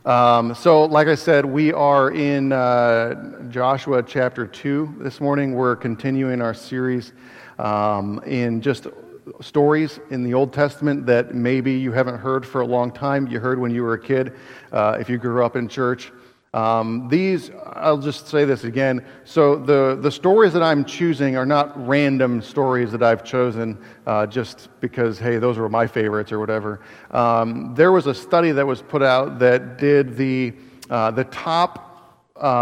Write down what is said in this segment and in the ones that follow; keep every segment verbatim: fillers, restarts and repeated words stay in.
Um, so, like I said, we are in uh, Joshua chapter two this morning. We're continuing our series um, in just stories in the Old Testament that maybe you haven't heard for a long time. You heard when you were a kid, uh, if you grew up in church. Um, these, I'll just say this again. So the, the stories that I'm choosing are not random stories that I've chosen uh, just because, hey, those were my favorites or whatever. Um, there was a study that was put out that did the uh, the top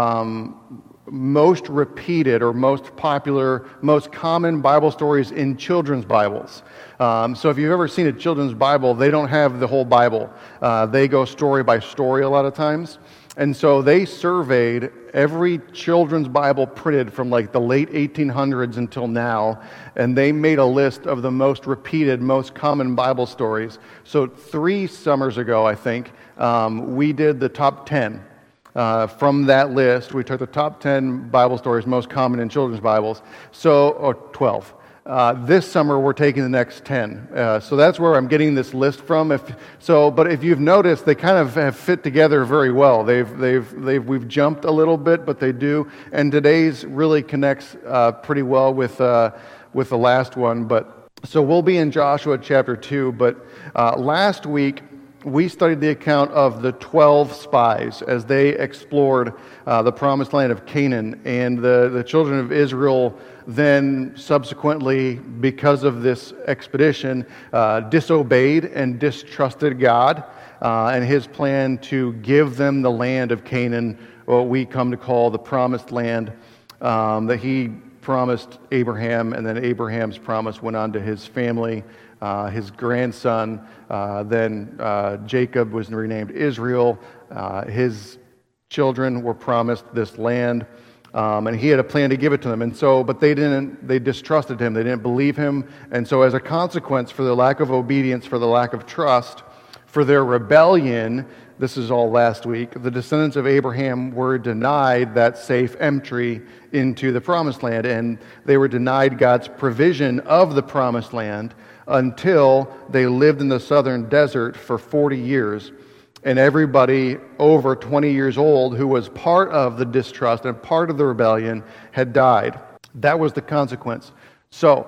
um, most repeated or most popular, most common Bible stories in children's Bibles. Um, so if you've ever seen a children's Bible, they don't have the whole Bible. Uh, they go story by story a lot of times. And so they surveyed every children's Bible printed from like the late eighteen hundreds until now, and they made a list of the most repeated, most common Bible stories. So three summers ago, I think, um, we did the top ten. Uh, from that list, we took the top ten Bible stories most common in children's Bibles, so or twelve. Uh, this summer, we're taking the next ten. Uh, so that's where I'm getting this list from. If so, but if you've noticed, they kind of have fit together very well. They've, they've, they've, we've jumped a little bit, but they do. And today's really connects uh, pretty well with uh, with the last one. But so we'll be in Joshua chapter two. But uh, last week we studied the account of the twelve spies as they explored uh, the promised land of Canaan, and the the children of Israel then subsequently, because of this expedition, uh, disobeyed and distrusted God uh, and His plan to give them the land of Canaan, what we come to call the promised land, um, that He promised Abraham, and then Abraham's promise went on to his family, uh, his grandson. Uh, then uh, Jacob was renamed Israel. Uh, his children were promised this land. Um, and he had a plan to give it to them, and so, but they didn't. They distrusted him. They didn't believe him, and so, as a consequence, for their lack of obedience, for the lack of trust, for their rebellion, this is all last week. The descendants of Abraham were denied that safe entry into the promised land, and they were denied God's provision of the promised land until they lived in the southern desert for forty years. And everybody over twenty years old who was part of the distrust and part of the rebellion had died. That was the consequence. So,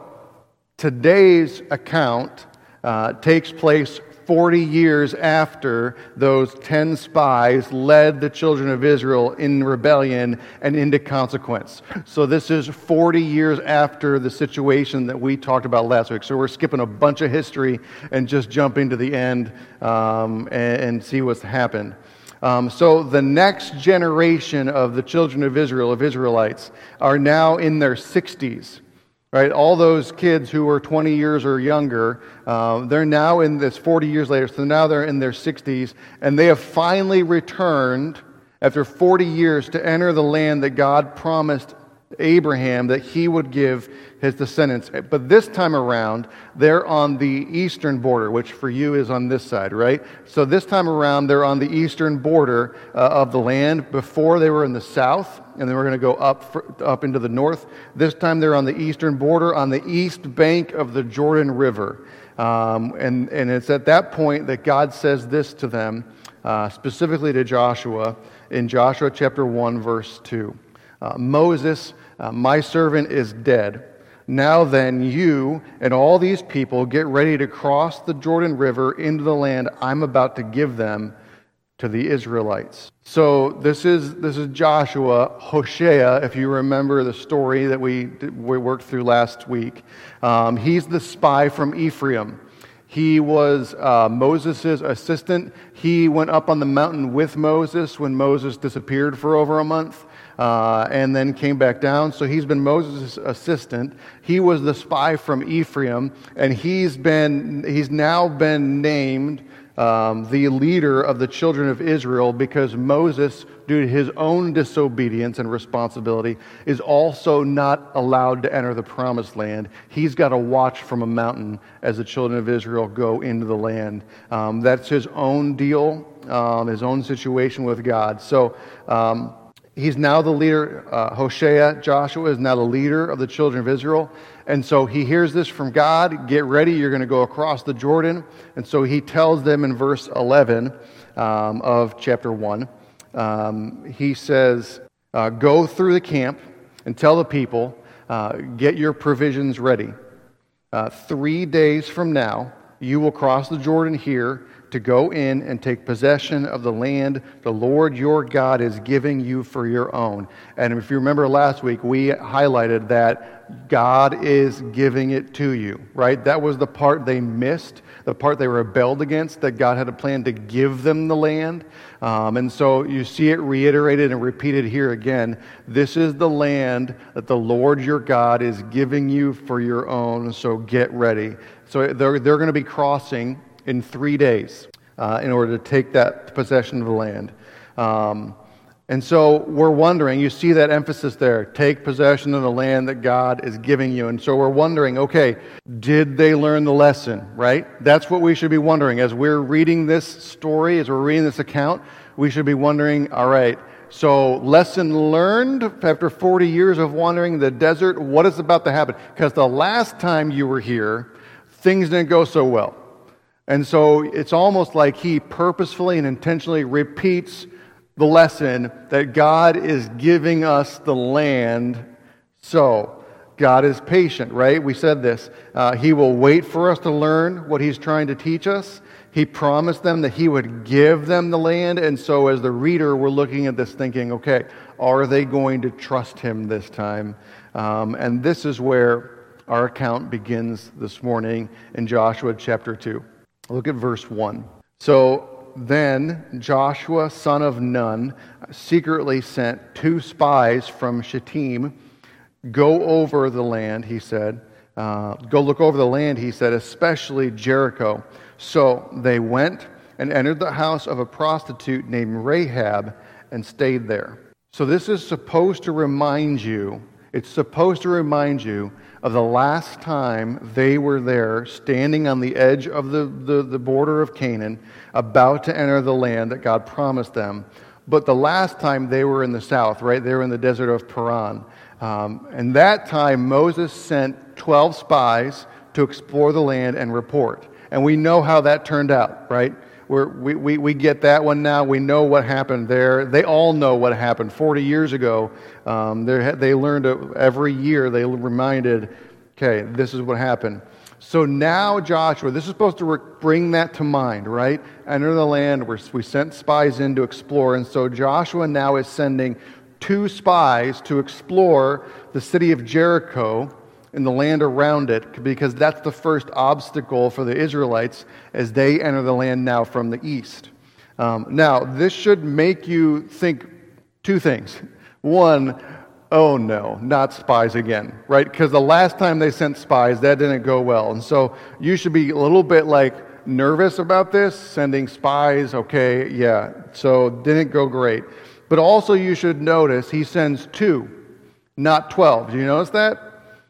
today's account uh, takes place forty years after those ten spies led the children of Israel in rebellion and into consequence. So this is forty years after the situation that we talked about last week. So we're skipping a bunch of history and just jumping to the end um, and, and see what's happened. Um, so the next generation of the children of Israel, of Israelites, are now in their sixties. Right, all those kids who were twenty years or younger, uh, they're now in this forty years later, so now they're in their sixties, and they have finally returned after forty years to enter the land that God promised Abraham that he would give his descendants. But this time around, they're on the eastern border, which for you is on this side, right? So this time around, they're on the eastern border uh, of the land. Before, they were in the south, and then we're going to go up for, up into the north. This time, they're on the eastern border, on the east bank of the Jordan River. Um, and, and it's at that point that God says this to them, uh, specifically to Joshua, in Joshua chapter one, verse two. Uh, Moses, uh, my servant, is dead. Now then, you and all these people get ready to cross the Jordan River into the land I'm about to give them to the Israelites. So this is this is Joshua, Hosea, if you remember the story that we we worked through last week. Um, he's the spy from Ephraim. He was uh, Moses' assistant. He went up on the mountain with Moses when Moses disappeared for over a month. Uh, and then came back down. So he's been Moses' assistant. He was the spy from Ephraim, and he's been he's now been named um, the leader of the children of Israel because Moses, due to his own disobedience and responsibility, is also not allowed to enter the promised land. He's got to watch from a mountain as the children of Israel go into the land. Um, that's his own deal, um, his own situation with God. So. Um, He's now the leader, uh, Hosea, Joshua is now the leader of the children of Israel. And so he hears this from God, get ready, you're going to go across the Jordan. And so he tells them in verse eleven, um, of chapter one. Um, he says, uh, go through the camp and tell the people, uh, get your provisions ready. Uh, three days from now, you will cross the Jordan here to go in and take possession of the land the Lord your God is giving you for your own. And if you remember last week, we highlighted that God is giving it to you, right? That was the part they missed, the part they rebelled against, that God had a plan to give them the land. Um, and so you see it reiterated and repeated here again. This is the land that the Lord your God is giving you for your own, so get ready. So they're, they're going to be crossing in three days uh, in order to take that possession of the land. Um, and so we're wondering, you see that emphasis there, take possession of the land that God is giving you. And so we're wondering, okay, did they learn the lesson, right? That's what we should be wondering. As we're reading this story, as we're reading this account, we should be wondering, all right, so lesson learned after forty years of wandering in the desert, what is about to happen? Because the last time you were here, things didn't go so well. And so it's almost like he purposefully and intentionally repeats the lesson that God is giving us the land. So God is patient, right? We said this. Uh, he will wait for us to learn what he's trying to teach us. He promised them that he would give them the land. And so as the reader, we're looking at this thinking, okay, are they going to trust him this time? Um, and this is where our account begins this morning in Joshua chapter two. Look at verse one. So then Joshua, son of Nun, secretly sent two spies from Shittim. Go over the land, he said. Uh, go look over the land, he said, especially Jericho. So they went and entered the house of a prostitute named Rahab and stayed there. So this is supposed to remind you, it's supposed to remind you of the last time they were there, standing on the edge of the, the, the border of Canaan, about to enter the land that God promised them. But the last time they were in the south, right? They were in the desert of Paran. Um, and that time Moses sent twelve spies to explore the land and report. And we know how that turned out, right? We're, we, we, we get that one now. We know what happened there. They all know what happened. forty years ago, um, they learned every year, they reminded, okay, this is what happened. So now Joshua, this is supposed to re- bring that to mind, right? Enter the land. We're, we sent spies in to explore. And so Joshua now is sending two spies to explore the city of Jericho and the land around it, because that's the first obstacle for the Israelites as they enter the land now from the east. Um, now, this should make you think two things. One, oh no, not spies again, right? Because the last time they sent spies, that didn't go well. And so you should be a little bit like nervous about this, sending spies, okay, yeah, so didn't go great. But also you should notice he sends two, not twelve. Do you notice that?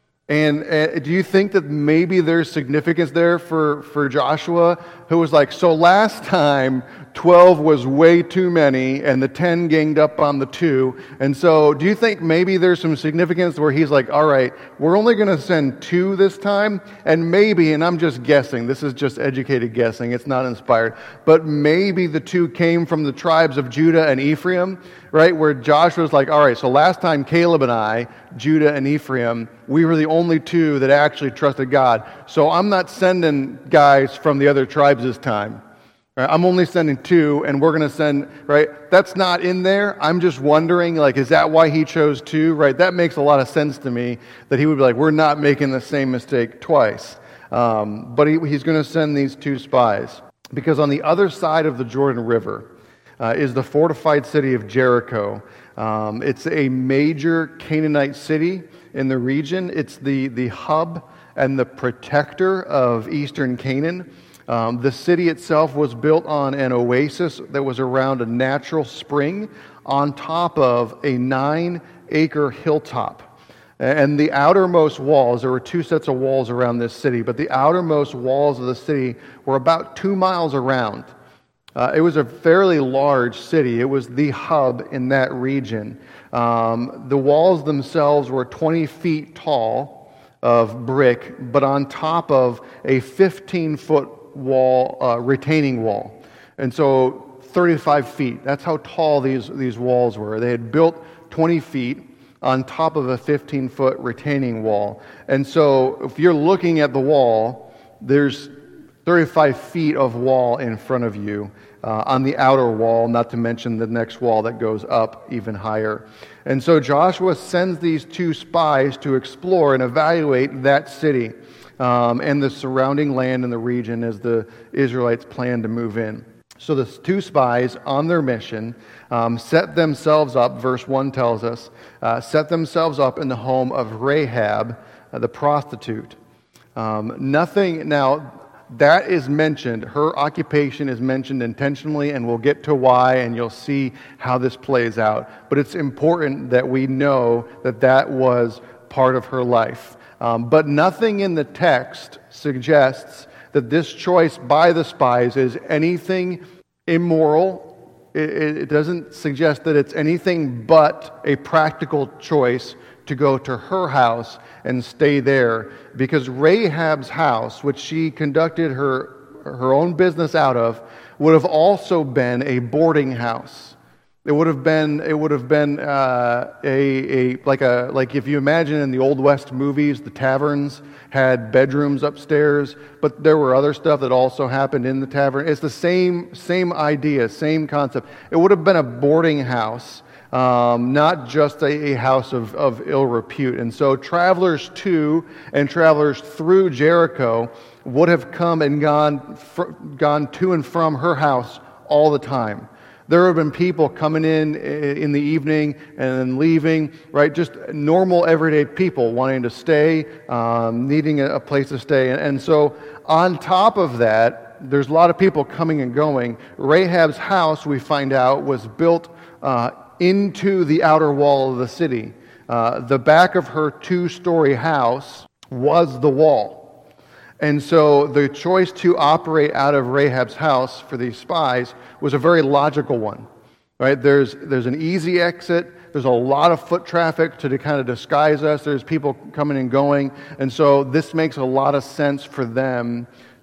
And uh, do you think that maybe there's significance there for, for Joshua, who was like, so last time twelve was way too many and the ten ganged up on the two. And so do you think maybe there's some significance where he's like, all right, we're only going to send two this time, and maybe, and I'm just guessing, this is just educated guessing, it's not inspired, but maybe the two came from the tribes of Judah and Ephraim, right, where Joshua's like, all right, so last time Caleb and I, Judah and Ephraim, we were the only two that actually trusted God. So I'm not sending guys from the other tribes this time. Right? I'm only sending two, and we're going to send, right? That's not in there. I'm just wondering, like, is that why he chose two, right? That makes a lot of sense to me, that he would be like, we're not making the same mistake twice. Um, but he, he's going to send these two spies, because on the other side of the Jordan River uh, is the fortified city of Jericho. Um, it's a major Canaanite city in the region. It's the, the hub and the protector of eastern Canaan. Um, the city itself was built on an oasis that was around a natural spring on top of a nine-acre hilltop. And the outermost walls, there were two sets of walls around this city, but the outermost walls of the city were about two miles around. Uh, it was a fairly large city. It was the hub in that region. Um, the walls themselves were twenty feet tall of brick, but on top of a fifteen-foot wall, uh, retaining wall. And so thirty-five feet. That's how tall these, these walls were. They had built twenty feet on top of a fifteen-foot retaining wall. And so if you're looking at the wall, there's thirty-five feet of wall in front of you uh, on the outer wall, not to mention the next wall that goes up even higher. And so Joshua sends these two spies to explore and evaluate that city um, and the surrounding land in the region as the Israelites plan to move in. So the two spies on their mission um, set themselves up, verse one tells us, uh, set themselves up in the home of Rahab, uh, the prostitute. Um, nothing, now that is mentioned, her occupation is mentioned intentionally, and we'll get to why, and you'll see how this plays out. But it's important that we know that that was part of her life. Um, but nothing in the text suggests that this choice by the spies is anything immoral. It, it doesn't suggest that it's anything but a practical choice to go to her house and stay there, because Rahab's house, which she conducted her her own business out of, would have also been a boarding house. It would have been it would have been uh, a a like a like if you imagine in the Old West movies, the taverns had bedrooms upstairs, but there were other stuff that also happened in the tavern. It's the same same idea, same concept. It would have been a boarding house, um, not just a, a house of, of ill repute. And so travelers to and travelers through Jericho would have come and gone fr- gone to and from her house all the time. There have been people coming in in the evening and then leaving, right? Just normal, everyday people wanting to stay, um, needing a place to stay. And, and so on top of that, there's a lot of people coming and going. Rahab's house, we find out, was built uh, into the outer wall of the city. Uh, the back of her two-story house was the wall. And so the choice to operate out of Rahab's house for these spies was a very logical one, right? There's there's an easy exit. There's a lot of foot traffic to kind of disguise us. There's people coming and going. And so this makes a lot of sense for them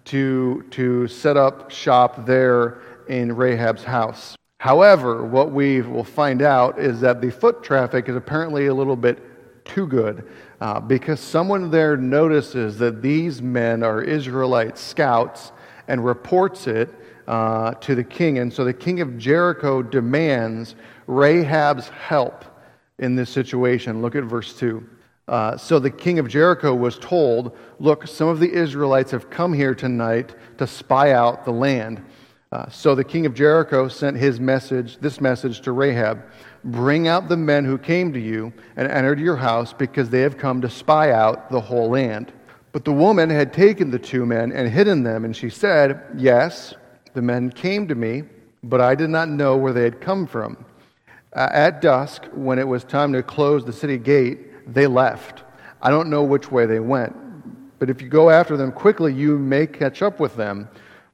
to, to set up shop there in Rahab's house. However, what we will find out is that the foot traffic is apparently a little bit too good. Uh, because someone there notices that these men are Israelite scouts and reports it uh, to the king. And so the king of Jericho demands Rahab's help in this situation. Look at verse two. Uh, so the king of Jericho was told, look, some of the Israelites have come here tonight to spy out the land. Uh, so the king of Jericho sent his message, this message to Rahab. Bring out the men who came to you and entered your house, because they have come to spy out the whole land. But the woman had taken the two men and hidden them, and she said, yes, the men came to me, but I did not know where they had come from. Uh, at dusk, when it was time to close the city gate, they left. I don't know which way they went, but if you go after them quickly, you may catch up with them.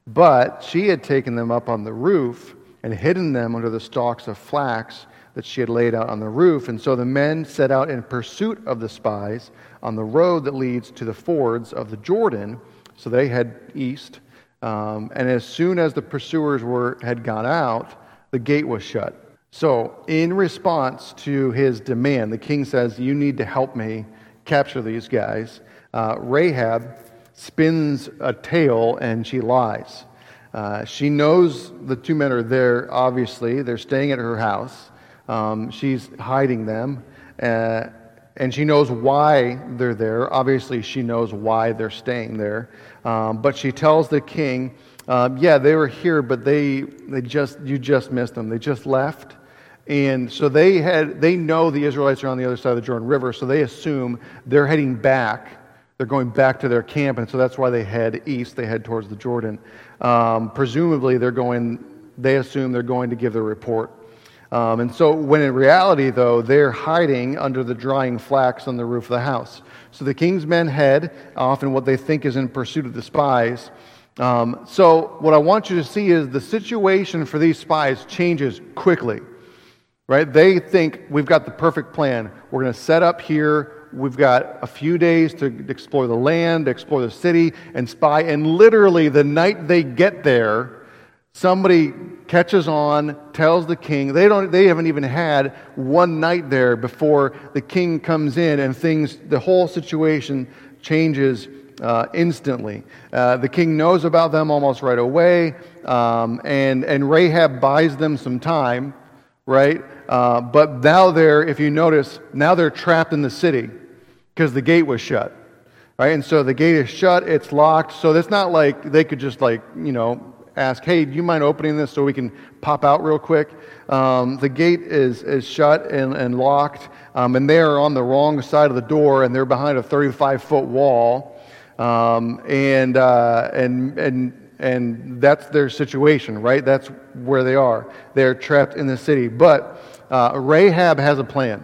But she had taken them up on the roof and hidden them under the stalks of flax that she had laid out on the roof. And so the men set out in pursuit of the spies on the road that leads to the fords of the Jordan. So they head east. Um, and as soon as the pursuers were had gone out, the gate was shut. So in response to his demand, the king says, you need to help me capture these guys. Uh, Rahab spins a tale and she lies. Uh, she knows the two men are there, obviously. They're staying at her house. Um, she's hiding them, uh, and she knows why they're there. Obviously, she knows why they're staying there. Um, but she tells the king, uh, "Yeah, they were here, but they they just you just missed them. They just left, and so they had they know the Israelites are on the other side of the Jordan River, so they assume they're heading back. They're going back to their camp, and so that's why they head east. They head towards the Jordan. Um, presumably, they're going. They assume they're going to give their report." Um, and so when in reality, though, they're hiding under the drying flax on the roof of the house. So the king's men head off in what they think is in pursuit of the spies. Um, so what I want you to see is the situation for these spies changes quickly. Right? They think, we've got the perfect plan. We're going to set up here. We've got a few days to explore the land, explore the city, and spy. And literally the night they get there, Somebody catches on, tells the king. They don't. They haven't even had one night there before the king comes in, and things. The whole situation changes uh, instantly. Uh, the king knows about them almost right away, um, and and Rahab buys them some time, right? Uh, but now they're, if you notice, now they're trapped in the city because the gate was shut, right? And so the gate is shut. It's locked. So it's not like they could just like you know. ask, hey, do you mind opening this so we can pop out real quick? Um, the gate is is shut and, and locked, um, and they are on the wrong side of the door, and they're behind a thirty-five foot wall, um, and uh, and and and that's their situation, right? That's where they are. They're trapped in the city. But uh, Rahab has a plan.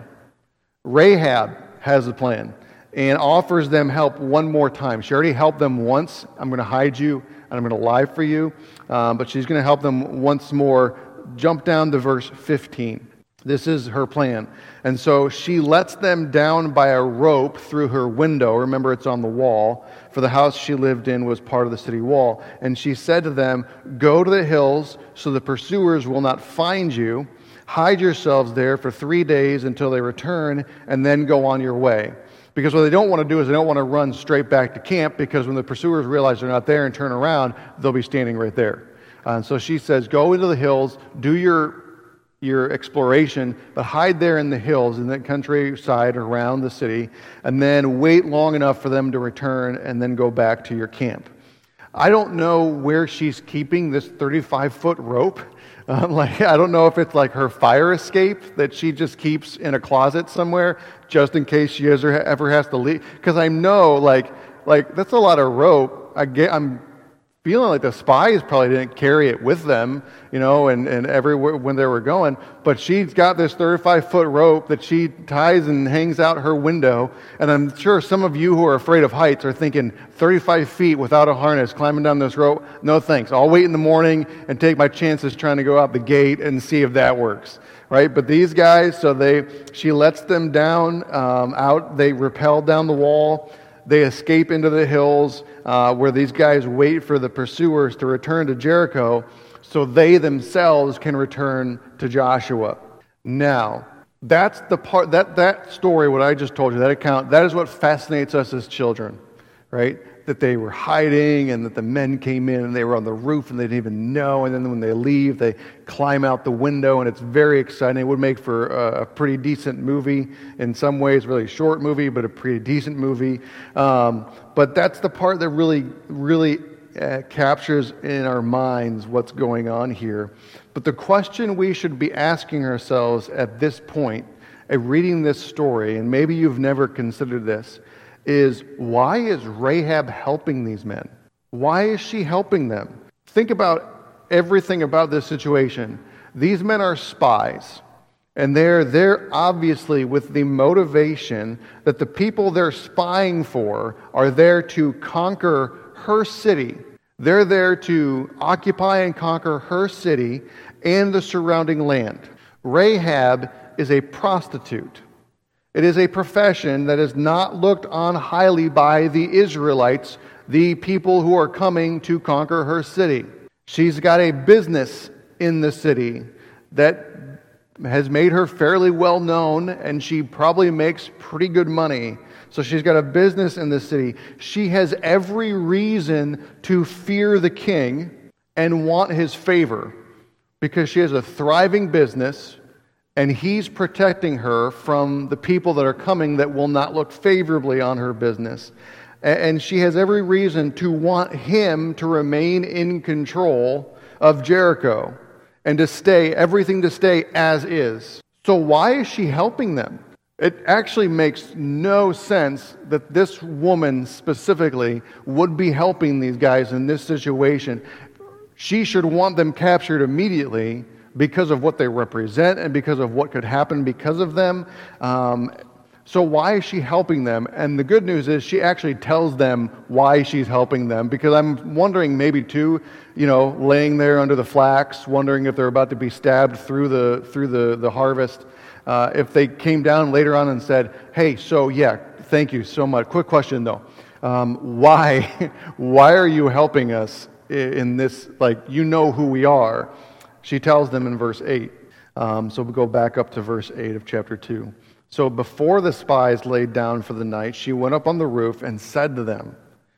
Rahab has a plan and offers them help one more time. She already helped them once. I'm going to hide you, and I'm going to lie for you. Um, but she's going to help them once more. Jump down to verse fifteen. This is her plan. And so she lets them down by a rope through her window. Remember, it's on the wall. For the house she lived in was part of the city wall. And she said to them, go to the hills so the pursuers will not find you. Hide yourselves there for three days until they return, and then go on your way. Because what they don't want to do is they don't want to run straight back to camp, because when the pursuers realize they're not there and turn around, they'll be standing right there. Uh, and so she says, go into the hills, do your your exploration, but hide there in the hills, in the countryside around the city, and then wait long enough for them to return and then go back to your camp. I don't know where she's keeping this thirty-five foot rope. Um, like I don't know if it's like her fire escape that she just keeps in a closet somewhere, just in case she ever ever has to leave. Because I know, like, like that's a lot of rope. I get, I'm feeling like the spies probably didn't carry it with them, you know, and and everywhere when they were going. But she's got this thirty-five foot rope that she ties and hangs out her window. And I'm sure some of you who are afraid of heights are thinking, thirty-five feet without a harness, climbing down this rope? No thanks. I'll wait in the morning and take my chances trying to go out the gate and see if that works, right? But these guys, so they, she lets them down, um, out. They rappel down the wall. They escape into the hills, uh, where these guys wait for the pursuers to return to Jericho so they themselves can return to Joshua. Now, that's the part, that, that story, what I just told you, that account, that is what fascinates us as children, right? That they were hiding and that the men came in and they were on the roof and they didn't even know. And then when they leave, they climb out the window, and it's very exciting. It would make for a, a pretty decent movie in some ways, really short movie, but a pretty decent movie. Um, but that's the part that really, really uh, captures in our minds what's going on here. But the question we should be asking ourselves at this point, uh, reading this story, and maybe you've never considered this, is why is Rahab helping these men? Why is she helping them? Think about everything about this situation. These men are spies, and they're there obviously with the motivation that the people they're spying for are there to conquer her city. They're there to occupy and conquer her city and the surrounding land. Rahab is a prostitute. It is a profession that is not looked on highly by the Israelites, the people who are coming to conquer her city. She's got a business in the city that has made her fairly well known, and she probably makes pretty good money. So she's got a business in the city. She has every reason to fear the king and want his favor, because she has a thriving business, and he's protecting her from the people that are coming that will not look favorably on her business. And she has every reason to want him to remain in control of Jericho and to stay, everything to stay as is. So why is she helping them? It actually makes no sense that this woman specifically would be helping these guys in this situation. She should want them captured immediately because of what they represent and because of what could happen because of them. Um, so why is she helping them? And the good news is she actually tells them why she's helping them, because I'm wondering maybe too, you know, laying there under the flax, wondering if they're about to be stabbed through the through the, the harvest. Uh, if they came down later on and said, hey, so yeah, thank you so much. Quick question though. Um, why, why are you helping us in this, like, you know who we are. She tells them in verse eight. Um, so we'll go back up to verse eight of chapter two. So before the spies laid down for the night, she went up on the roof and said to them,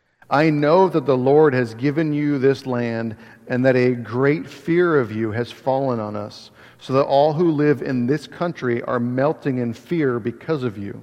I know that the Lord has given you this land, and that a great fear of you has fallen on us, so that all who live in this country are melting in fear because of you.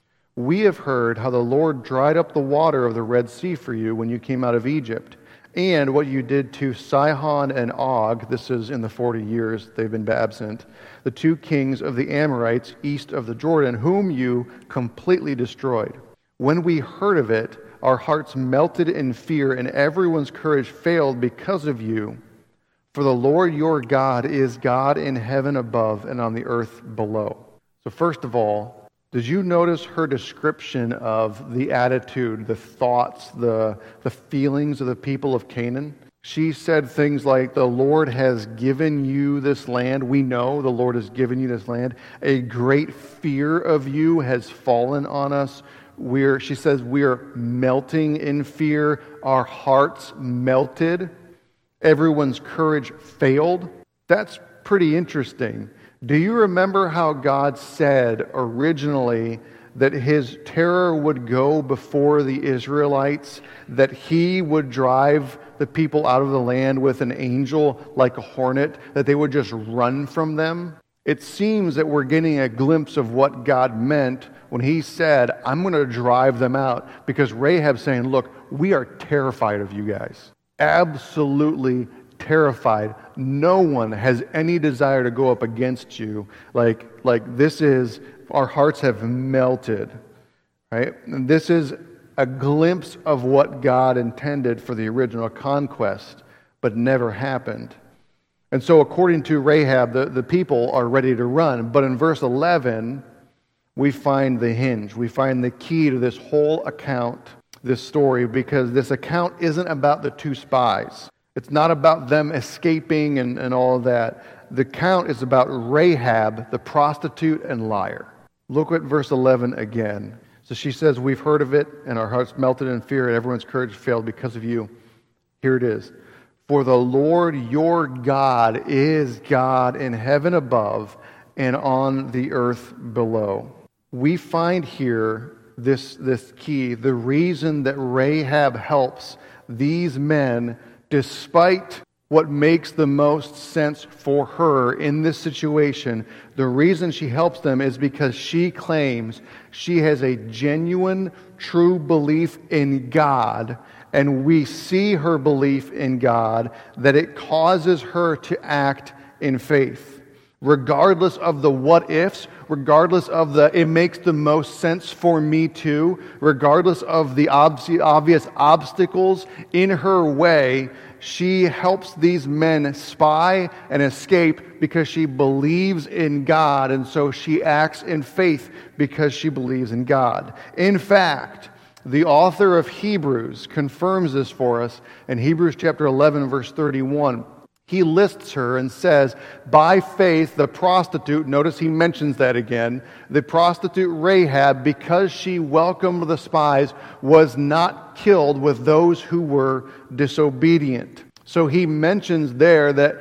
We have heard how the Lord dried up the water of the Red Sea for you when you came out of Egypt, and what you did to Sihon and Og, this is in the forty years they've been absent, the two kings of the Amorites east of the Jordan, whom you completely destroyed. When we heard of it, our hearts melted in fear, and everyone's courage failed because of you. For the Lord your God is God in heaven above and on the earth below. So first of all, did you notice her description of the attitude, the thoughts, the, the feelings of the people of Canaan? She said things like, the Lord has given you this land. We know the Lord has given you this land. A great fear of you has fallen on us. We're, she says, we're melting in fear. Our hearts melted. Everyone's courage failed. That's pretty interesting. Do you remember how God said originally that his terror would go before the Israelites, that he would drive the people out of the land with an angel like a hornet, that they would just run from them? It seems that we're getting a glimpse of what God meant when he said, I'm going to drive them out, because Rahab's saying, look, we are terrified of you guys. Absolutely terrified. No one has any desire to go up against you. Like, like this is, our hearts have melted, right? And this is a glimpse of what God intended for the original conquest, but never happened. And so according to Rahab, the, the people are ready to run. But in verse eleven, we find the hinge. We find the key to this whole account, this story, because this account isn't about the two spies. It's not about them escaping and, and all of that. The account is about Rahab, the prostitute and liar. Look at verse eleven again. So she says, we've heard of it, and our hearts melted in fear, and everyone's courage failed because of you. Here it is. For the Lord your God is God in heaven above and on the earth below. We find here this, this key, the reason that Rahab helps these men despite what makes the most sense for her in this situation. The reason she helps them is because she claims she has a genuine, true belief in God, and we see her belief in God, that it causes her to act in faith. Regardless of the what-ifs, regardless of the it makes the most sense for me too, regardless of the obvious obstacles in her way, she helps these men spy and escape because she believes in God, and so she acts in faith because she believes in God. In fact, the author of Hebrews confirms this for us in Hebrews chapter eleven, verse thirty-one. He lists her and says, by faith, the prostitute, notice he mentions that again, the prostitute Rahab, because she welcomed the spies, was not killed with those who were disobedient. So he mentions there that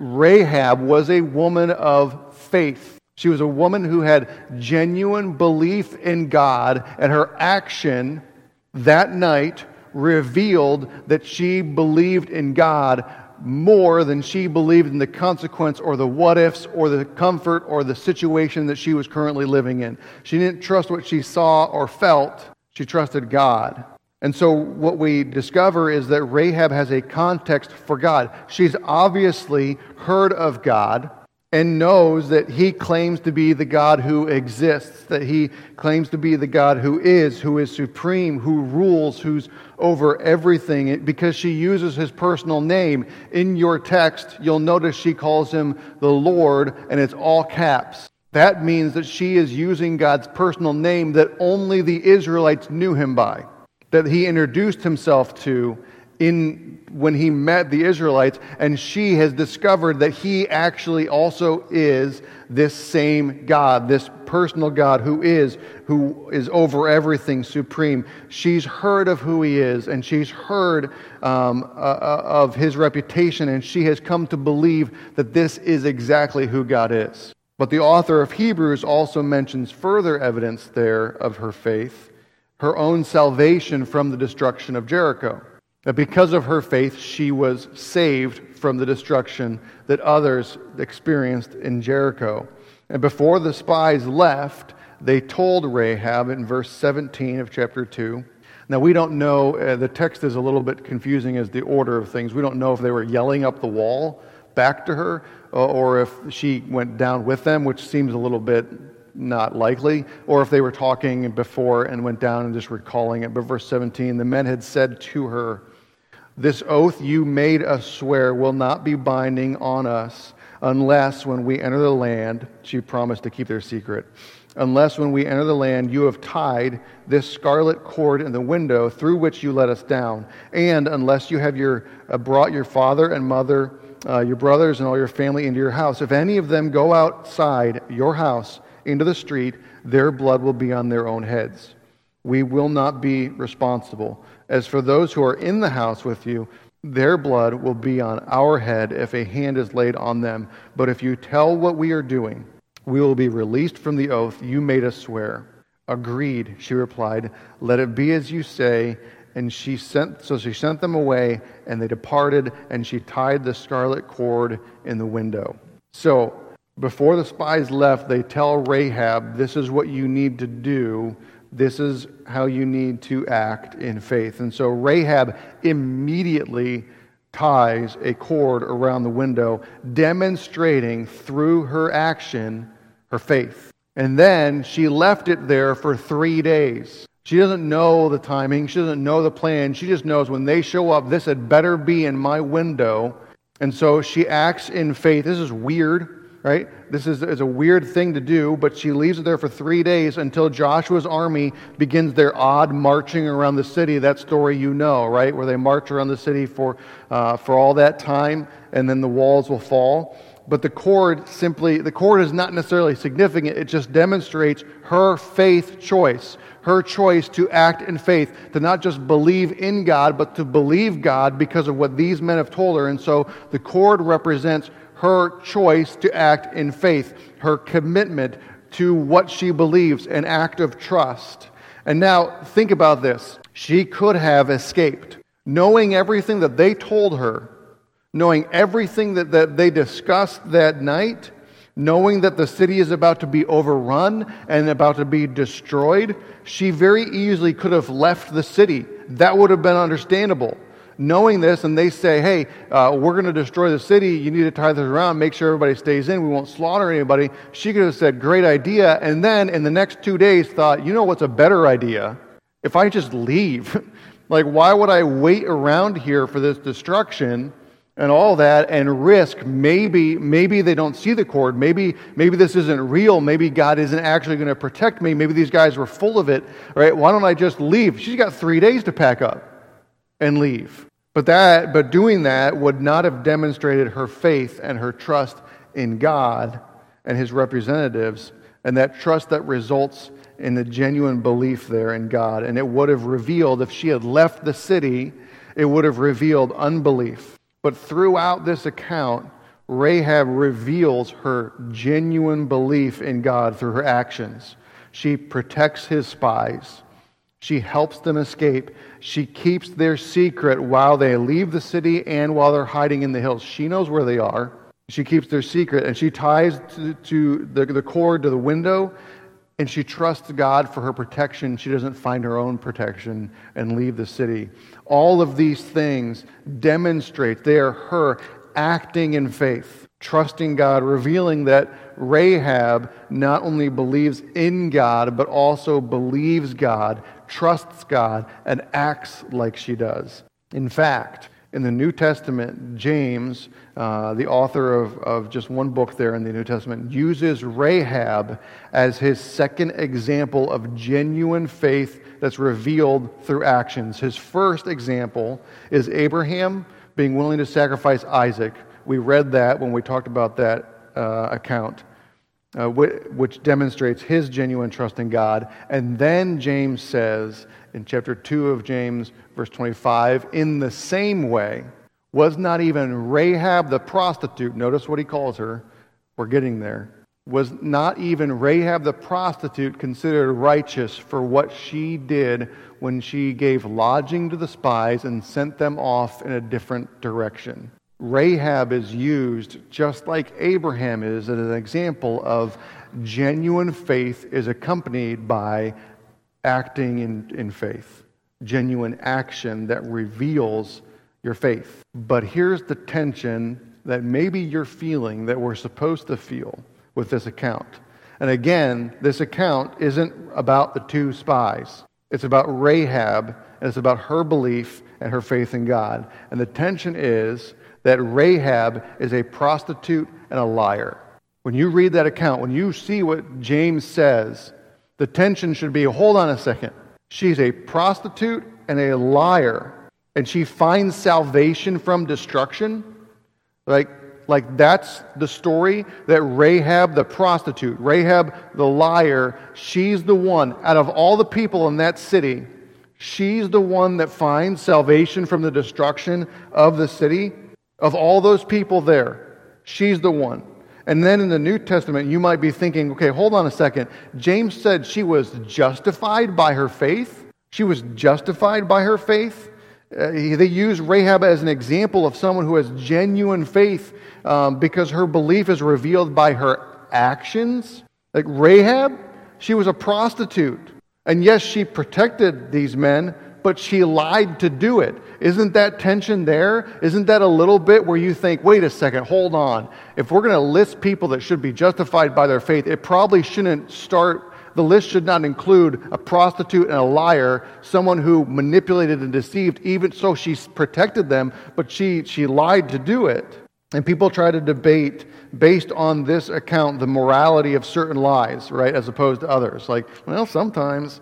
Rahab was a woman of faith. She was a woman who had genuine belief in God, and her action that night revealed that she believed in God more than she believed in the consequence or the what-ifs or the comfort or the situation that she was currently living in. She didn't trust what she saw or felt. She trusted God. And so what we discover is that Rahab has a context for God. She's obviously heard of God and knows that he claims to be the God who exists, that he claims to be the God who is, who is supreme, who rules, who's over everything, because she uses his personal name. In your text, you'll notice she calls him the Lord, and it's all caps. That means that she is using God's personal name that only the Israelites knew him by, that he introduced himself to in when he met the Israelites, and she has discovered that he actually also is this same God, this personal God who is who is over everything, supreme. She's heard of who he is, and she's heard um, uh, of his reputation, and she has come to believe that this is exactly who God is. But the author of Hebrews also mentions further evidence there of her faith, her own salvation from the destruction of Jericho. That because of her faith, she was saved from the destruction that others experienced in Jericho. And before the spies left, they told Rahab in verse seventeen of chapter two. Now, we don't know, uh, the text is a little bit confusing as the order of things. We don't know if they were yelling up the wall back to her, uh, or if she went down with them, which seems a little bit not likely, or if they were talking before and went down and just recalling it. But verse seventeen, the men had said to her, "This oath you made us swear will not be binding on us unless when we enter the land," she promised to keep their secret, "unless when we enter the land you have tied this scarlet cord in the window through which you let us down, and unless you have your uh, brought your father and mother, uh, your brothers and all your family into your house. If any of them go outside your house into the street, their blood will be on their own heads. We will not be responsible. As for those who are in the house with you, their blood will be on our head if a hand is laid on them. But if you tell what we are doing, we will be released from the oath you made us swear." "Agreed," she replied. "Let it be as you say." And she sent, so she sent them away, and they departed, and she tied the scarlet cord in the window. So, before the spies left, they tell Rahab, this is what you need to do. This is how you need to act in faith. And so Rahab immediately ties a cord around the window, demonstrating through her action her faith. And then she left it there for three days. She doesn't know the timing. She doesn't know the plan. She just knows when they show up, this had better be in my window. And so she acts in faith. This is weird, right? This is, is a weird thing to do, but she leaves it there for three days until Joshua's army begins their odd marching around the city. That story you know, right? Where they march around the city for, uh, for all that time, and then the walls will fall. But the cord simply, the cord is not necessarily significant. It just demonstrates her faith choice. Her choice to act in faith, to not just believe in God, but to believe God because of what these men have told her. And so the cord represents her choice to act in faith, her commitment to what she believes, an act of trust. And now, think about this. She could have escaped, knowing everything that they told her, knowing everything that, that they discussed that night, knowing that the city is about to be overrun and about to be destroyed. She very easily could have left the city. That would have been understandable. Knowing this, and they say, hey, uh, we're going to destroy the city, you need to tie this around, make sure everybody stays in, we won't slaughter anybody. She could have said, great idea, and then in the next two days thought, you know what's a better idea? If I just leave. Like, why would I wait around here for this destruction and all that and risk maybe maybe they don't see the cord, maybe maybe this isn't real, maybe God isn't actually going to protect me, maybe these guys were full of it, right? Why don't I just leave? She's got three days to pack up and leave. But that, but doing that would not have demonstrated her faith and her trust in God and His representatives, and that trust that results in a genuine belief there in God. And it would have revealed, if she had left the city, it would have revealed unbelief. But throughout this account, Rahab reveals her genuine belief in God through her actions. She protects His spies. She helps them escape. She keeps their secret while they leave the city and while they're hiding in the hills. She knows where they are. She keeps their secret, and she ties to, to the, the cord to the window, and she trusts God for her protection. She doesn't find her own protection and leave the city. All of these things demonstrate they are her acting in faith, trusting God, revealing that Rahab not only believes in God, but also believes God, trusts God, and acts like she does. In fact, In the New Testament, James, uh, the author of, of just one book there in the New Testament, uses Rahab as his second example of genuine faith that's revealed through actions. His first example is Abraham being willing to sacrifice Isaac. We read that when we talked about that uh, account, uh, which demonstrates his genuine trust in God. And then James says, in chapter two of James, verse twenty-five, in the same way, was not even Rahab the prostitute, notice what he calls her, we're getting there, was not even Rahab the prostitute considered righteous for what she did when she gave lodging to the spies and sent them off in a different direction. Rahab is used just like Abraham is as an example of genuine faith is accompanied by acting in, in faith, genuine action that reveals your faith. But here's the tension that maybe you're feeling that we're supposed to feel with this account. And again, this account isn't about the two spies. It's about Rahab, and it's about her belief and her faith in God. And the tension is that Rahab is a prostitute and a liar. When you read that account, when you see what James says, the tension should be, hold on a second. She's a prostitute and a liar, and she finds salvation from destruction? Like, like that's the story that Rahab the prostitute, Rahab the liar, she's the one, out of all the people in that city, she's the one that finds salvation from the destruction of the city. Of all those people there, she's the one. And then in the New Testament, you might be thinking, okay, hold on a second. James said she was justified by her faith. She was justified by her faith. Uh, they use Rahab as an example of someone who has genuine faith um, because her belief is revealed by her actions. Like Rahab, she was a prostitute. And yes, she protected these men, but she lied to do it. Isn't that tension there? Isn't that a little bit where you think, wait a second, hold on. If we're going to list people that should be justified by their faith, it probably shouldn't start, the list should not include a prostitute and a liar, someone who manipulated and deceived, even so she protected them, but she, she lied to do it. And people try to debate, based on this account, the morality of certain lies, right, as opposed to others. Like, well, sometimes...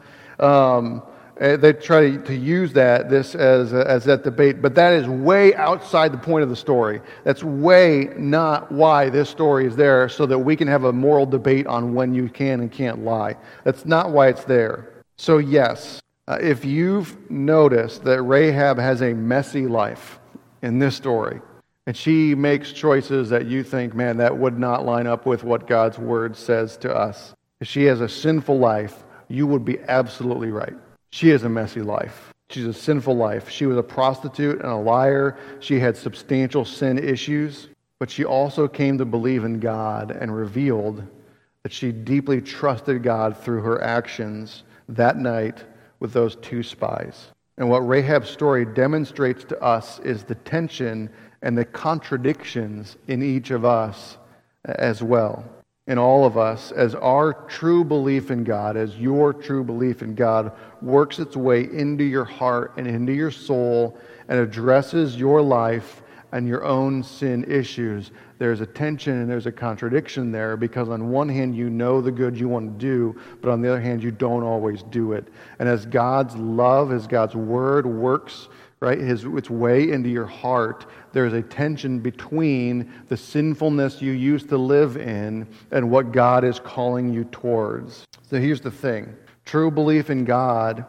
Um, They try to use that this as as that debate, but that is way outside the point of the story. That's way not why this story is there, so that we can have a moral debate on when you can and can't lie. That's not why it's there. So yes, uh, if you've noticed that Rahab has a messy life in this story, and she makes choices that you think, man, that would not line up with what God's word says to us. If she has a sinful life, you would be absolutely right. She has a messy life. She's a sinful life. She was a prostitute and a liar. She had substantial sin issues, but she also came to believe in God and revealed that she deeply trusted God through her actions that night with those two spies. And what Rahab's story demonstrates to us is the tension and the contradictions in each of us as well. In all of us, as our true belief in God, as your true belief in God works its way into your heart and into your soul and addresses your life and your own sin issues, there's a tension and there's a contradiction there, because on one hand you know the good you want to do, but on the other hand you don't always do it. And as God's love, as God's word works right, his its way into your heart, there's a tension between the sinfulness you used to live in and what God is calling you towards. So here's the thing. True belief in God,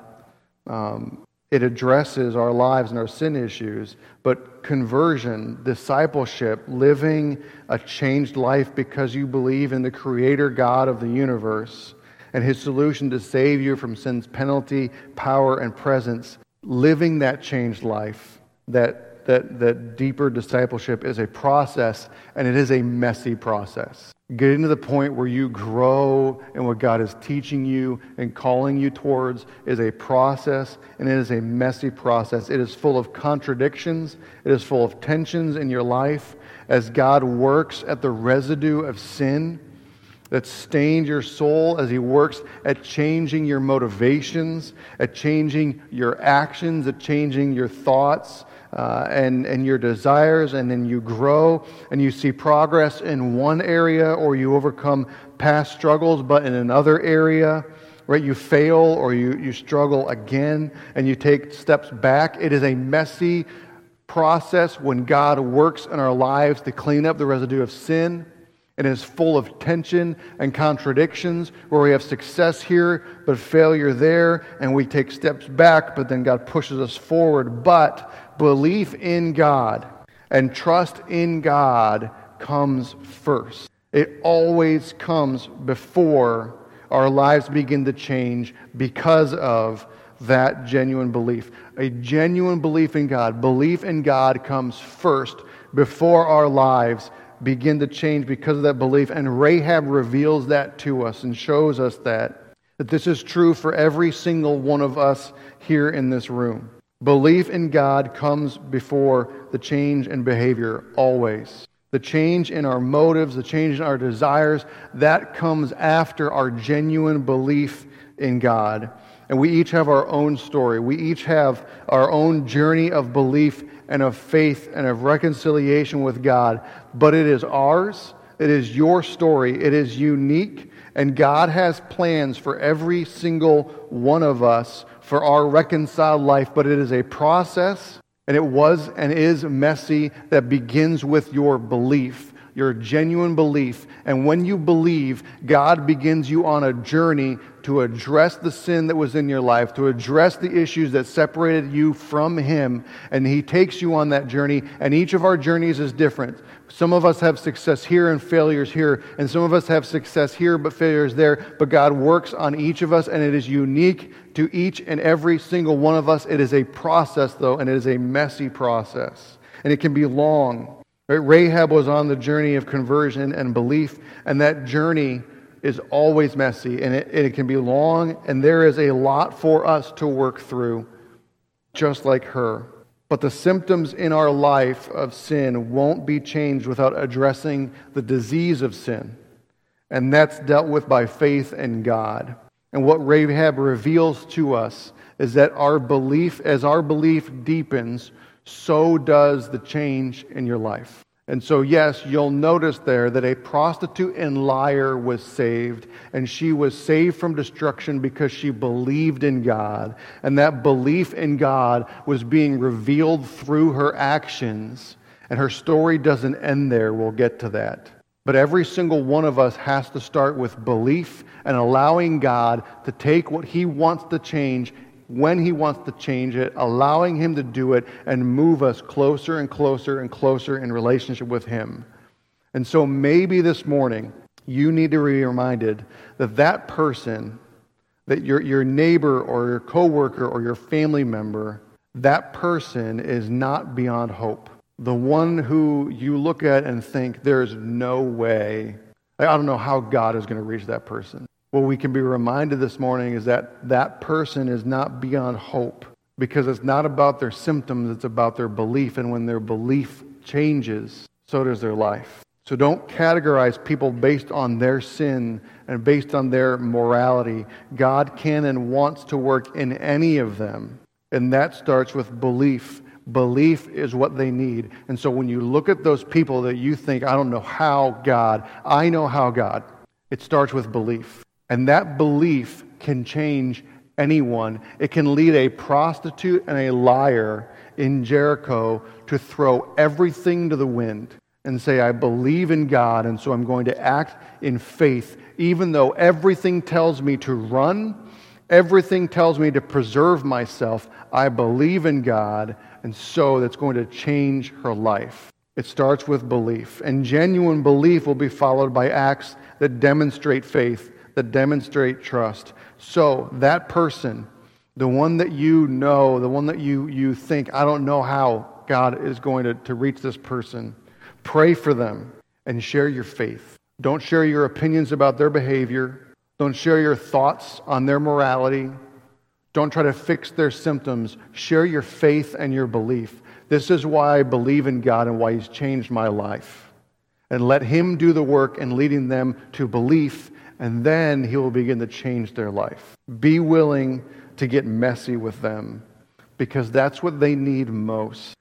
um, it addresses our lives and our sin issues, but conversion, discipleship, living a changed life because you believe in the Creator God of the universe and His solution to save you from sin's penalty, power, and presence, living that changed life, that, that, that deeper discipleship is a process, and it is a messy process. Getting to the point where you grow in what God is teaching you and calling you towards is a process, and it is a messy process. It is full of contradictions. It is full of tensions in your life as God works at the residue of sin that stained your soul, as He works at changing your motivations, at changing your actions, at changing your thoughts, uh, and, and your desires, and then you grow and you see progress in one area, or you overcome past struggles, but in another area, right? You fail or you, you struggle again and you take steps back. It is a messy process when God works in our lives to clean up the residue of sin. It is full of tension and contradictions where we have success here but failure there, and we take steps back, but then God pushes us forward. But belief in God and trust in God comes first. It always comes before our lives begin to change because of that genuine belief. A genuine belief in God. Belief in God comes first before our lives begin to change because of that belief. And Rahab reveals that to us and shows us that, that this is true for every single one of us here in this room. Belief in God comes before the change in behavior, always. The change in our motives, the change in our desires, that comes after our genuine belief in God. And we each have our own story. We each have our own journey of belief and of faith and of reconciliation with God. But it is ours. It is your story. It is unique. And God has plans for every single one of us for our reconciled life. But it is a process, and it was and is messy, that begins with your belief, your genuine belief. And when you believe, God begins you on a journey to address the sin that was in your life, to address the issues that separated you from Him. And He takes you on that journey, and each of our journeys is different. Some of us have success here and failures here, and some of us have success here but failures there. But God works on each of us, and it is unique to each and every single one of us. It is a process, though, and it is a messy process. And it can be long. Right? Rahab was on the journey of conversion and belief, and that journey is always messy, and it, it can be long, and there is a lot for us to work through, just like her. But the symptoms in our life of sin won't be changed without addressing the disease of sin, and that's dealt with by faith in God. And what Rahab reveals to us is that our belief, as our belief deepens, so does the change in your life. And so, yes, you'll notice there that a prostitute and liar was saved, and she was saved from destruction because she believed in God. And that belief in God was being revealed through her actions. And her story doesn't end there. We'll get to that. But every single one of us has to start with belief and allowing God to take what He wants to change when He wants to change it, allowing Him to do it and move us closer and closer and closer in relationship with Him. And so maybe this morning you need to be reminded that that person, that your, your neighbor or your coworker or your family member, that person is not beyond hope. The one who you look at and think, there's no way, I don't know how God is going to reach that person. What we can be reminded this morning is that that person is not beyond hope, because it's not about their symptoms, it's about their belief. And when their belief changes, so does their life. So don't categorize people based on their sin and based on their morality. God can and wants to work in any of them. And that starts with belief. Belief is what they need. And so when you look at those people that you think, I don't know how God, I know how God, it starts with belief. And that belief can change anyone. It can lead a prostitute and a liar in Jericho to throw everything to the wind and say, I believe in God, and so I'm going to act in faith, even though everything tells me to run, everything tells me to preserve myself. I believe in God, and so that's going to change her life. It starts with belief, and genuine belief will be followed by acts that demonstrate faith, that demonstrate trust. So that person, the one that you know, the one that you, you think, I don't know how God is going to, to reach this person, pray for them and share your faith. Don't share your opinions about their behavior. Don't share your thoughts on their morality. Don't try to fix their symptoms. Share your faith and your belief. This is why I believe in God and why He's changed my life. And let Him do the work in leading them to belief, and then He will begin to change their life. Be willing to get messy with them, because that's what they need most.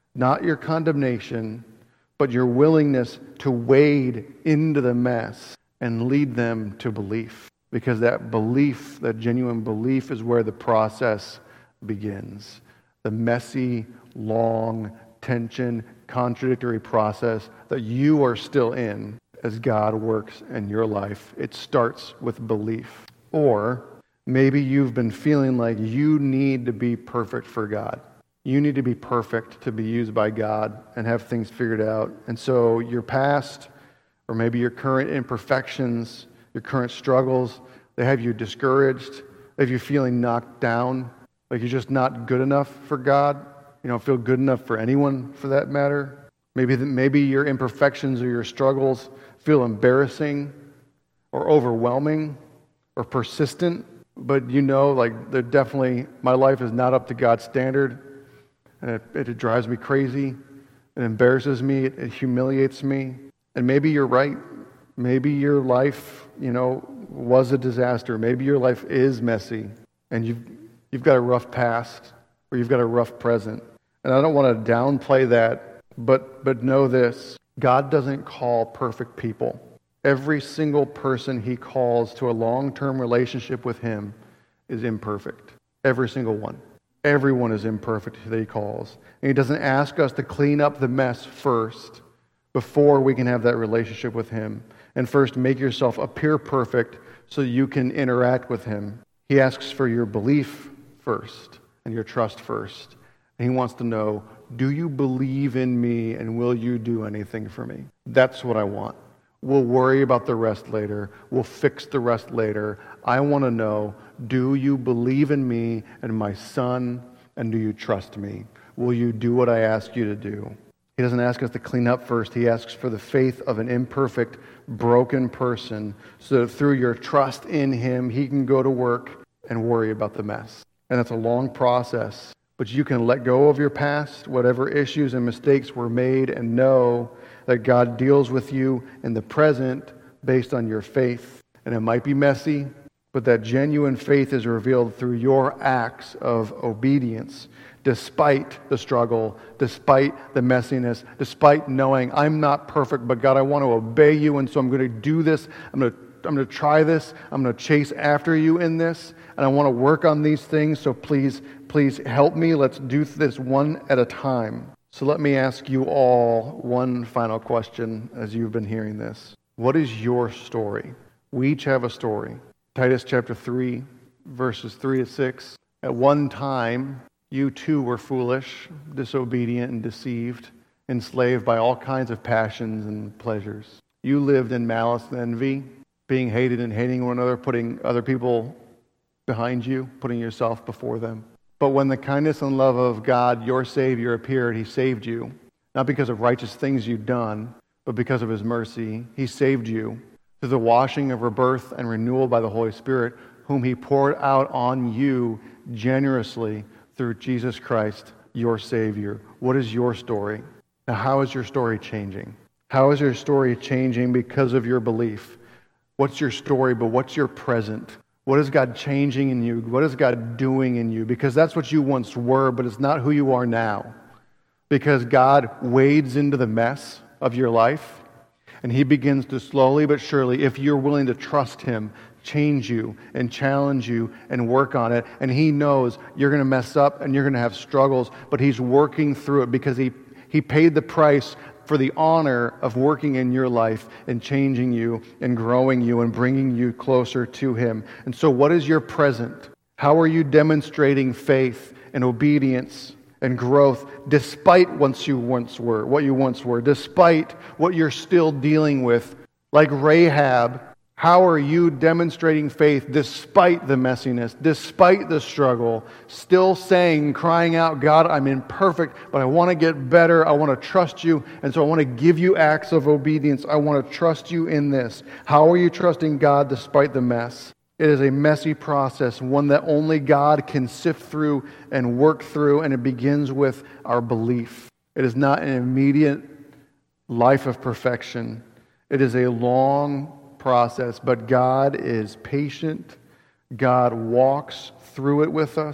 Not your condemnation, but your willingness to wade into the mess and lead them to belief. Because that belief, that genuine belief, is where the process begins. The messy, long, tension, contradictory process that you are still in as God works in your life. It starts with belief. Or maybe you've been feeling like you need to be perfect for God. You need to be perfect to be used by God and have things figured out. And so your past, or maybe your current imperfections, your current struggles, they have you discouraged. They have you feeling knocked down, like you're just not good enough for God. You don't feel good enough for anyone, for that matter. Maybe maybe your imperfections or your struggles feel embarrassing or overwhelming or persistent, but you know, like, they're definitely, my life is not up to God's standard, and it, it drives me crazy. It embarrasses me. It, it humiliates me. And maybe you're right. Maybe your life, you know, was a disaster. Maybe your life is messy, and you've you've got a rough past, or you've got a rough present. And I don't want to downplay that, but but know this: God doesn't call perfect people. Every single person He calls to a long-term relationship with Him is imperfect. Every single one. Everyone is imperfect that He calls. And He doesn't ask us to clean up the mess first before we can have that relationship with Him. And first, make yourself appear perfect so you can interact with Him. He asks for your belief first and your trust first. And He wants to know, do you believe in me, and will you do anything for me? That's what I want. We'll worry about the rest later. We'll fix the rest later. I want to know, do you believe in me and my Son, and do you trust me? Will you do what I ask you to do? He doesn't ask us to clean up first. He asks for the faith of an imperfect, broken person, so that through your trust in Him, He can go to work and worry about the mess. And that's a long process, but you can let go of your past, whatever issues and mistakes were made, and know that God deals with you in the present based on your faith. And it might be messy, but that genuine faith is revealed through your acts of obedience, despite the struggle, despite the messiness, despite knowing I'm not perfect, but God, I want to obey you, and so I'm going to do this. I'm going to I'm going to try this. I'm going to chase after you in this, and I want to work on these things, so please, please help me. Let's do this one at a time. So let me ask you all one final question as you've been hearing this. What is your story? We each have a story. Titus chapter three, verses three to six. At one time, you too were foolish, disobedient, and deceived, enslaved by all kinds of passions and pleasures. You lived in malice and envy, being hated and hating one another, putting other people behind you, putting yourself before them. But when the kindness and love of God, your Savior, appeared, He saved you, not because of righteous things you've done, but because of His mercy. He saved you through the washing of rebirth and renewal by the Holy Spirit, whom He poured out on you generously through Jesus Christ, your Savior. What is your story? Now, how is your story changing? How is your story changing because of your belief? What's your story, but what's your present? What is God changing in you? What is God doing in you? Because that's what you once were, but it's not who you are now. Because God wades into the mess of your life, and He begins to slowly but surely, if you're willing to trust Him, change you and challenge you and work on it. And He knows you're going to mess up and you're going to have struggles, but He's working through it because He, he paid the price for the honor of working in your life and changing you and growing you and bringing you closer to Him. And so what is your present? How are you demonstrating faith and obedience and growth despite what you once were, what you once were, despite what you're still dealing with? Like Rahab, how are you demonstrating faith despite the messiness, despite the struggle, still saying, crying out, God, I'm imperfect, but I want to get better. I want to trust you, and so I want to give you acts of obedience. I want to trust you in this. How are you trusting God despite the mess? It is a messy process, one that only God can sift through and work through, and it begins with our belief. It is not an immediate life of perfection. It is a long process, but God is patient. God walks through it with us.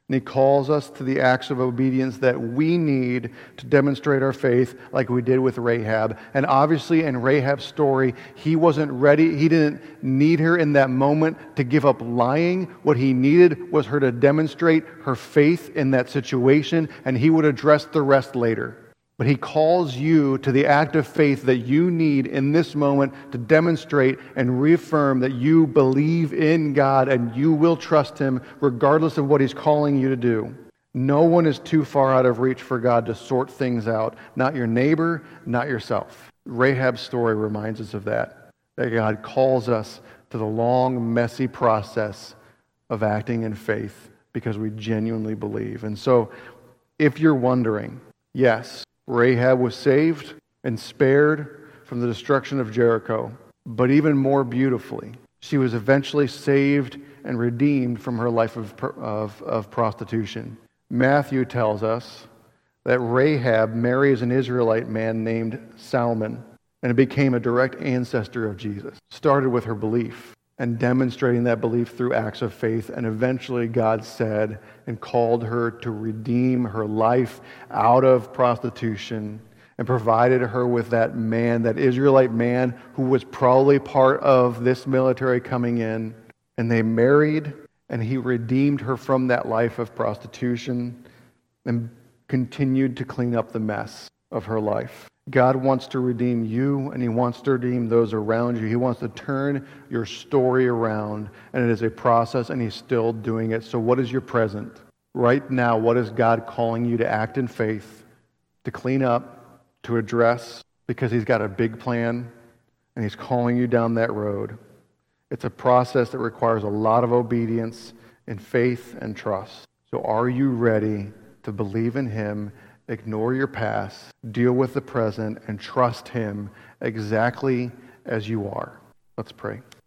And he calls us to the acts of obedience that we need to demonstrate our faith like we did with Rahab. And obviously in Rahab's story, he wasn't ready. He didn't need her in that moment to give up lying. What he needed was her to demonstrate her faith in that situation, and he would address the rest later. But he calls you to the act of faith that you need in this moment to demonstrate and reaffirm that you believe in God and you will trust him regardless of what he's calling you to do. No one is too far out of reach for God to sort things out. Not your neighbor, not yourself. Rahab's story reminds us of that. That God calls us to the long, messy process of acting in faith because we genuinely believe. And so, if you're wondering, yes, Rahab was saved and spared from the destruction of Jericho, but even more beautifully, she was eventually saved and redeemed from her life of, of, of prostitution. Matthew tells us that Rahab marries an Israelite man named Salmon and became a direct ancestor of Jesus. Started with her belief and demonstrating that belief through acts of faith, and eventually God said and called her to redeem her life out of prostitution and provided her with that man, that Israelite man who was probably part of this military coming in. And they married, and he redeemed her from that life of prostitution and continued to clean up the mess of her life. God wants to redeem you, and he wants to redeem those around you. He wants to turn your story around, and it is a process, and he's still doing it. So what is your present? Right now, what is God calling you to act in faith, to clean up, to address, because he's got a big plan, and he's calling you down that road. It's a process that requires a lot of obedience and faith and trust. So are you ready to believe in him, ignore your past, deal with the present, and trust him exactly as you are? Let's pray.